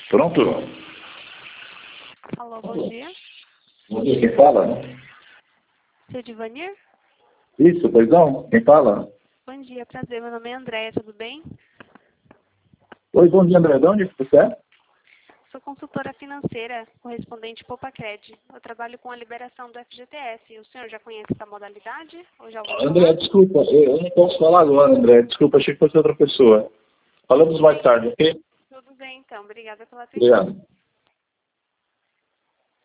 Pronto? Alô, bom dia. Bom dia, quem fala? Seu Divanir? Isso, pois não? Quem fala? Bom dia, prazer. Meu nome é Andréia, tudo bem? Oi, bom dia, André. De onde você é? Sou consultora financeira, correspondente Popacred. Eu trabalho com a liberação do FGTS. O senhor já conhece essa modalidade? Ou já ouviu André, falar? desculpa, eu não posso falar agora, André. Desculpa, achei que fosse outra pessoa. Falamos mais tarde, ok? Tudo bem, então. Obrigada pela atenção. Obrigado.